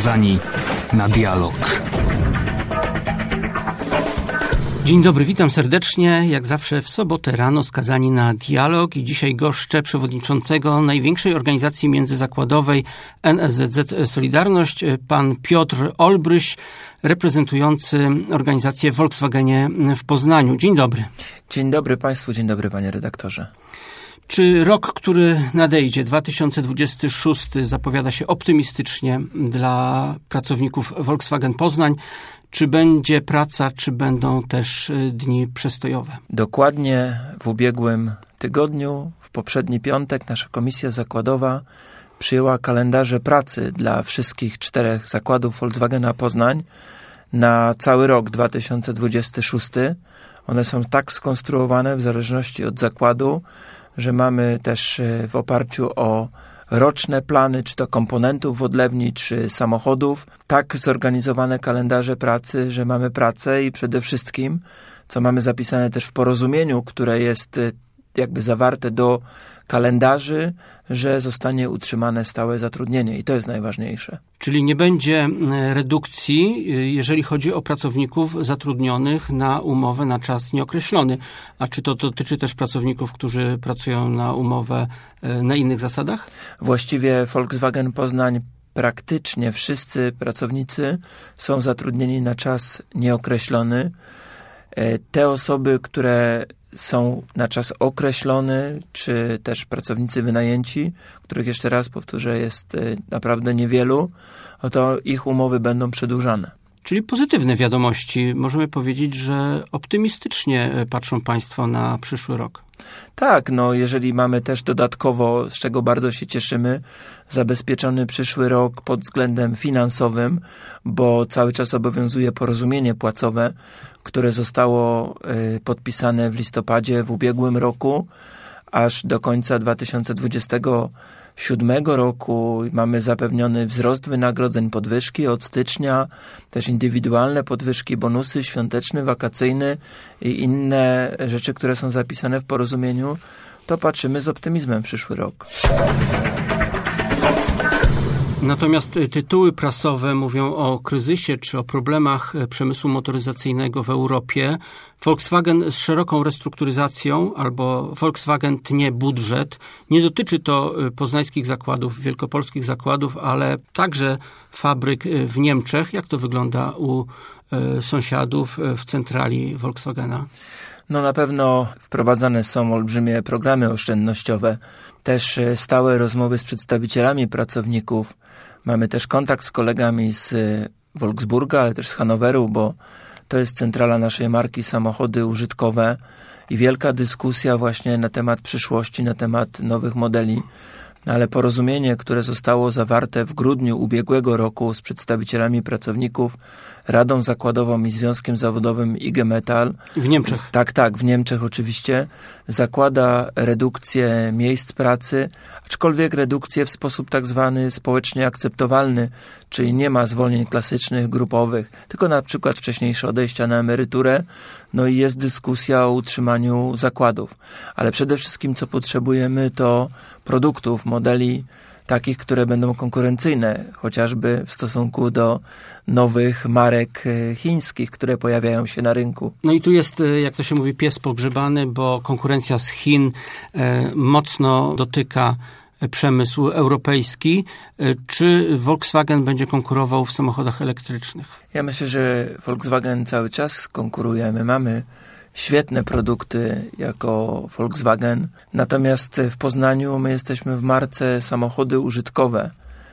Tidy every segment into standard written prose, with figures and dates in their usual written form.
Skazani na dialog. Dzień dobry, witam serdecznie. Jak zawsze w sobotę rano Skazani na dialog i dzisiaj goszczę przewodniczącego największej organizacji międzyzakładowej NSZZ Solidarność, pan Piotr Olbryś, reprezentujący organizację w Volkswagenie w Poznaniu. Dzień dobry. Dzień dobry Państwu, dzień dobry Panie redaktorze. Czy rok, który nadejdzie, 2026, zapowiada się optymistycznie dla pracowników Volkswagen Poznań? Czy będzie praca, czy będą też dni przestojowe? Dokładnie w ubiegłym tygodniu, w poprzedni piątek, nasza komisja zakładowa przyjęła kalendarze pracy dla wszystkich 4 zakładów Volkswagena Poznań na cały rok 2026. One są tak skonstruowane w zależności od zakładu, że mamy też w oparciu o roczne plany, czy to komponentów w odlewni, czy samochodów, tak zorganizowane kalendarze pracy, że mamy pracę i przede wszystkim, co mamy zapisane też w porozumieniu, które jest jakby zawarte do kalendarzy, że zostanie utrzymane stałe zatrudnienie i to jest najważniejsze. Czyli nie będzie redukcji, jeżeli chodzi o pracowników zatrudnionych na umowę na czas nieokreślony. A czy to dotyczy też pracowników, którzy pracują na umowę na innych zasadach? Właściwie Volkswagen Poznań praktycznie wszyscy pracownicy są zatrudnieni na czas nieokreślony. Te osoby, które są na czas określony, czy też pracownicy wynajęci, których jeszcze raz powtórzę jest naprawdę niewielu, to ich umowy będą przedłużane. Czyli pozytywne wiadomości. Możemy powiedzieć, że optymistycznie patrzą Państwo na przyszły rok. Tak, jeżeli mamy też dodatkowo, z czego bardzo się cieszymy, zabezpieczony przyszły rok pod względem finansowym, bo cały czas obowiązuje porozumienie płacowe, które zostało podpisane w listopadzie w ubiegłym roku, aż do końca 2027 roku mamy zapewniony wzrost wynagrodzeń, podwyżki od stycznia, też indywidualne podwyżki, bonusy świąteczny, wakacyjny i inne rzeczy, które są zapisane w porozumieniu, to patrzymy z optymizmem w przyszły rok. Natomiast tytuły prasowe mówią o kryzysie czy o problemach przemysłu motoryzacyjnego w Europie. Volkswagen z szeroką restrukturyzacją albo Volkswagen tnie budżet. Nie dotyczy to poznańskich zakładów, wielkopolskich zakładów, ale także fabryk w Niemczech. Jak to wygląda u sąsiadów w centrali Volkswagena? Na pewno wprowadzane są olbrzymie programy oszczędnościowe, też stałe rozmowy z przedstawicielami pracowników. Mamy też kontakt z kolegami z Wolfsburga, ale też z Hanoweru, bo to jest centrala naszej marki samochody użytkowe i wielka dyskusja właśnie na temat przyszłości, na temat nowych modeli. Ale porozumienie, które zostało zawarte w grudniu ubiegłego roku z przedstawicielami pracowników, Radą Zakładową i Związkiem Zawodowym IG Metall. W Niemczech. Tak, w Niemczech oczywiście. Zakłada redukcję miejsc pracy, aczkolwiek redukcję w sposób tak zwany społecznie akceptowalny, czyli nie ma zwolnień klasycznych, grupowych, tylko na przykład wcześniejsze odejścia na emeryturę. I jest dyskusja o utrzymaniu zakładów. Ale przede wszystkim co potrzebujemy to produktów, modeli takich, które będą konkurencyjne, chociażby w stosunku do nowych marek chińskich, które pojawiają się na rynku. I tu jest, jak to się mówi, pies pogrzebany, bo konkurencja z Chin mocno dotyka przemysł europejski. Czy Volkswagen będzie konkurował w samochodach elektrycznych? Ja myślę, że Volkswagen cały czas konkuruje. My mamy świetne produkty jako Volkswagen. Natomiast w Poznaniu my jesteśmy w marce samochody użytkowe.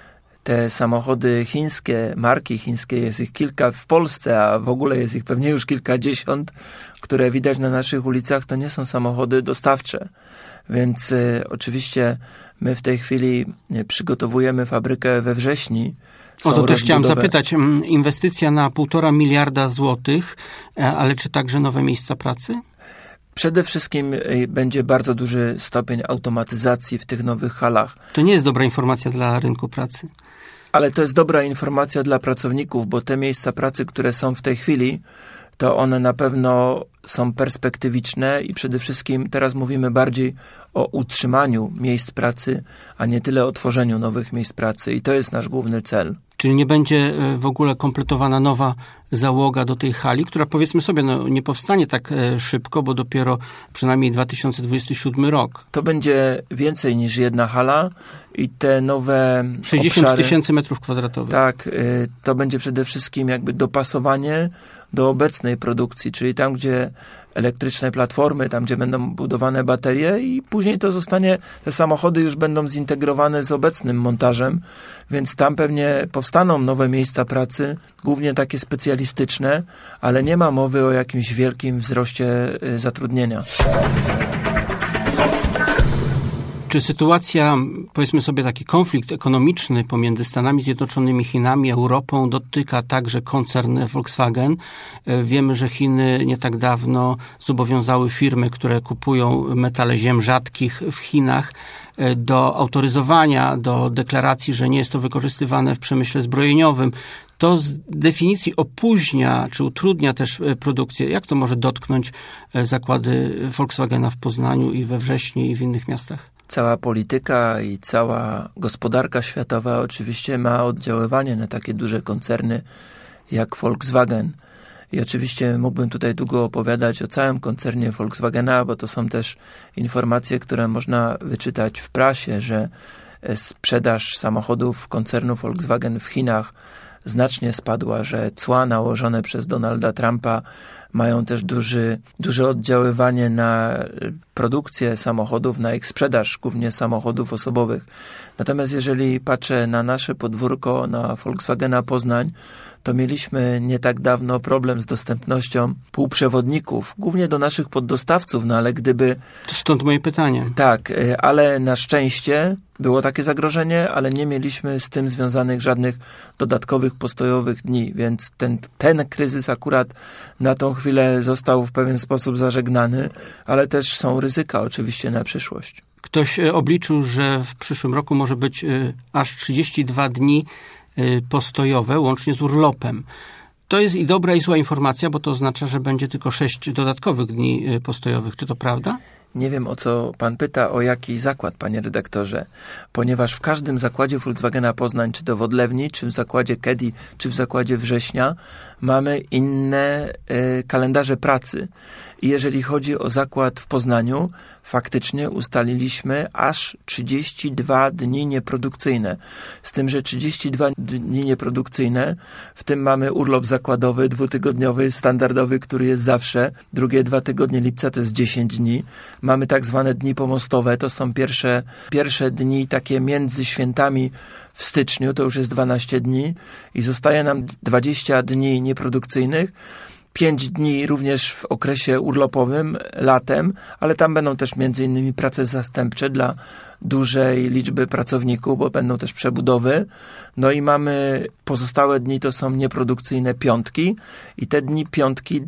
Te samochody chińskie, marki chińskie, jest ich kilka w Polsce, a w ogóle jest ich pewnie już kilkadziesiąt, które widać na naszych ulicach, to nie są samochody dostawcze. Więc oczywiście my w tej chwili przygotowujemy fabrykę we Wrześni. To też chciałem zapytać. Inwestycja na 1,5 miliarda złotych, ale czy także nowe miejsca pracy? Przede wszystkim będzie bardzo duży stopień automatyzacji w tych nowych halach. To nie jest dobra informacja dla rynku pracy. Ale to jest dobra informacja dla pracowników, bo te miejsca pracy, które są w tej chwili, to one na pewno są perspektywiczne i przede wszystkim teraz mówimy bardziej o utrzymaniu miejsc pracy, a nie tyle o tworzeniu nowych miejsc pracy i to jest nasz główny cel. Czyli nie będzie w ogóle kompletowana nowa załoga do tej hali, która powiedzmy sobie, nie powstanie tak szybko, bo dopiero przynajmniej 2027 rok. To będzie więcej niż jedna hala i te nowe 60 tysięcy metrów kwadratowych. Tak, to będzie przede wszystkim jakby dopasowanie do obecnej produkcji, czyli tam, gdzie elektryczne platformy, tam, gdzie będą budowane baterie i później to zostanie, te samochody już będą zintegrowane z obecnym montażem, więc tam pewnie powstaną nowe miejsca pracy, głównie takie specjalistyczne, ale nie ma mowy o jakimś wielkim wzroście zatrudnienia. Czy sytuacja, powiedzmy sobie taki konflikt ekonomiczny pomiędzy Stanami Zjednoczonymi, Chinami, Europą dotyka także koncern Volkswagen? Wiemy, że Chiny nie tak dawno zobowiązały firmy, które kupują metale ziem rzadkich w Chinach do autoryzowania, do deklaracji, że nie jest to wykorzystywane w przemyśle zbrojeniowym. To z definicji opóźnia, czy utrudnia też produkcję. Jak to może dotknąć zakłady Volkswagena w Poznaniu i we Wrześni i w innych miastach? Cała polityka i cała gospodarka światowa oczywiście ma oddziaływanie na takie duże koncerny jak Volkswagen. I oczywiście mógłbym tutaj długo opowiadać o całym koncernie Volkswagena, bo to są też informacje, które można wyczytać w prasie, że sprzedaż samochodów koncernu Volkswagen w Chinach znacznie spadła, że cła nałożone przez Donalda Trumpa mają też duże oddziaływanie na produkcję samochodów, na ich sprzedaż, głównie samochodów osobowych. Natomiast jeżeli patrzę na nasze podwórko, na Volkswagena Poznań, to mieliśmy nie tak dawno problem z dostępnością półprzewodników, głównie do naszych poddostawców, ale gdyby... To stąd moje pytanie. Tak, ale na szczęście było takie zagrożenie, ale nie mieliśmy z tym związanych żadnych dodatkowych postojowych dni, więc ten kryzys akurat na tą chwilę został w pewien sposób zażegnany, ale też są ryzyka oczywiście na przyszłość. Ktoś obliczył, że w przyszłym roku może być aż 32 dni postojowe, łącznie z urlopem. To jest i dobra, i zła informacja, bo to oznacza, że będzie tylko 6 dodatkowych dni postojowych. Czy to prawda? Nie wiem, o co pan pyta, o jaki zakład, panie redaktorze, ponieważ w każdym zakładzie Volkswagena Poznań, czy to w Odlewni, czy w zakładzie Kedi, czy w zakładzie Września, mamy inne kalendarze pracy. I jeżeli chodzi o zakład w Poznaniu, faktycznie ustaliliśmy aż 32 dni nieprodukcyjne. Z tym, że 32 dni nieprodukcyjne, w tym mamy urlop zakładowy, 2-tygodniowy, standardowy, który jest zawsze. Drugie 2 tygodnie lipca to jest 10 dni. Mamy tak zwane dni pomostowe, to są pierwsze dni takie między świętami w styczniu, to już jest 12 dni i zostaje nam 20 dni nieprodukcyjnych. 5 dni również w okresie urlopowym, latem, ale tam będą też między innymi prace zastępcze dla dużej liczby pracowników, bo będą też przebudowy. No i mamy pozostałe dni, to są nieprodukcyjne piątki i te dni piątki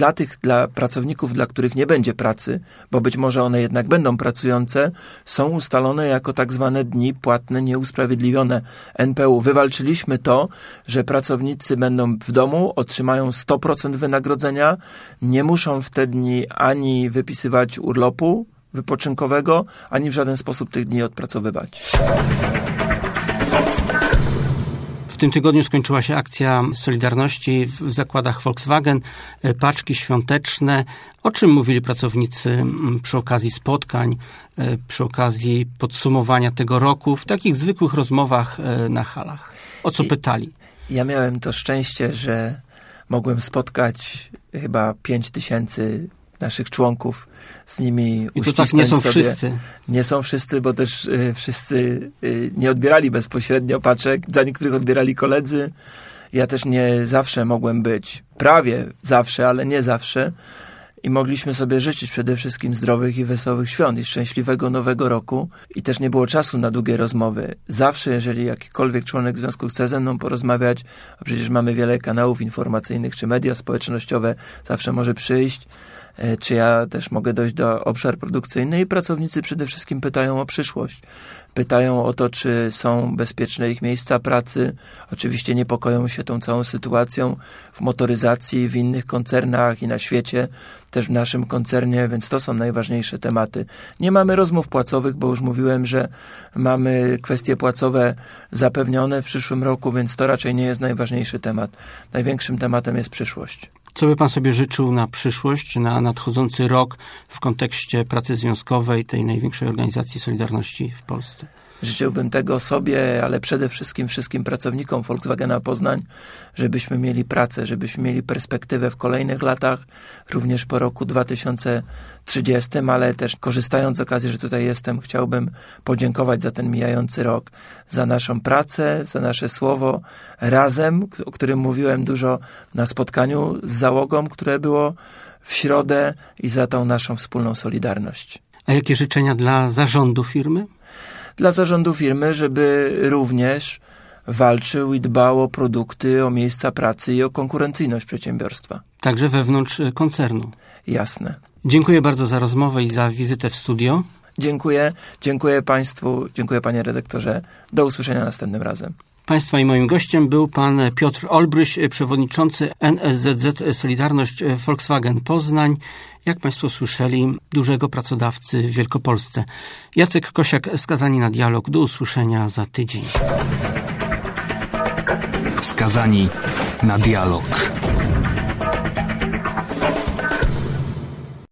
dla pracowników, dla których nie będzie pracy, bo być może one jednak będą pracujące, są ustalone jako tak zwane dni płatne nieusprawiedliwione NPU. Wywalczyliśmy to, że pracownicy będą w domu, otrzymają 100% wynagrodzenia, nie muszą w te dni ani wypisywać urlopu wypoczynkowego, ani w żaden sposób tych dni odpracowywać. W tym tygodniu skończyła się akcja Solidarności w zakładach Volkswagen, paczki świąteczne. O czym mówili pracownicy przy okazji spotkań, przy okazji podsumowania tego roku, w takich zwykłych rozmowach na halach? O co pytali? Ja miałem to szczęście, że mogłem spotkać chyba 5000 naszych członków, z nimi uścisnąć. I to tak nie są sobie. Wszyscy. Nie są wszyscy, bo też wszyscy nie odbierali bezpośrednio paczek. Za niektórych odbierali koledzy. Ja też nie zawsze mogłem być. Prawie zawsze, ale nie zawsze. I mogliśmy sobie życzyć przede wszystkim zdrowych i wesołych świąt i szczęśliwego nowego roku. I też nie było czasu na długie rozmowy. Zawsze, jeżeli jakikolwiek członek związku chce ze mną porozmawiać, a przecież mamy wiele kanałów informacyjnych czy media społecznościowe, zawsze może przyjść. Czy ja też mogę dojść do obszar produkcyjny i pracownicy przede wszystkim pytają o przyszłość. pytają o to, czy są bezpieczne ich miejsca pracy. Oczywiście niepokoją się tą całą sytuacją w motoryzacji, w innych koncernach i na świecie, też w naszym koncernie, więc to są najważniejsze tematy. Nie mamy rozmów płacowych, bo już mówiłem, że mamy kwestie płacowe zapewnione w przyszłym roku, więc to raczej nie jest najważniejszy temat. Największym tematem jest przyszłość. Co by pan sobie życzył na przyszłość, na nadchodzący rok w kontekście pracy związkowej, tej największej organizacji Solidarności w Polsce? Życzyłbym tego sobie, ale przede wszystkim wszystkim pracownikom Volkswagena Poznań, żebyśmy mieli pracę, żebyśmy mieli perspektywę w kolejnych latach, również po roku 2030, ale też korzystając z okazji, że tutaj jestem, chciałbym podziękować za ten mijający rok, za naszą pracę, za nasze słowo razem, o którym mówiłem dużo na spotkaniu z załogą, które było w środę, i za tą naszą wspólną solidarność. A jakie życzenia dla zarządu firmy? Dla zarządu firmy, żeby również walczył i dbał o produkty, o miejsca pracy i o konkurencyjność przedsiębiorstwa. Także wewnątrz koncernu. Jasne. Dziękuję bardzo za rozmowę i za wizytę w studio. Dziękuję Państwu, dziękuję Panie redaktorze. Do usłyszenia następnym razem. Państwa i moim gościem był pan Piotr Olbryś, przewodniczący NSZZ Solidarność Volkswagen Poznań. Jak Państwo słyszeli, dużego pracodawcy w Wielkopolsce. Jacek Kosiak, Skazani na dialog. Do usłyszenia za tydzień. Skazani na dialog.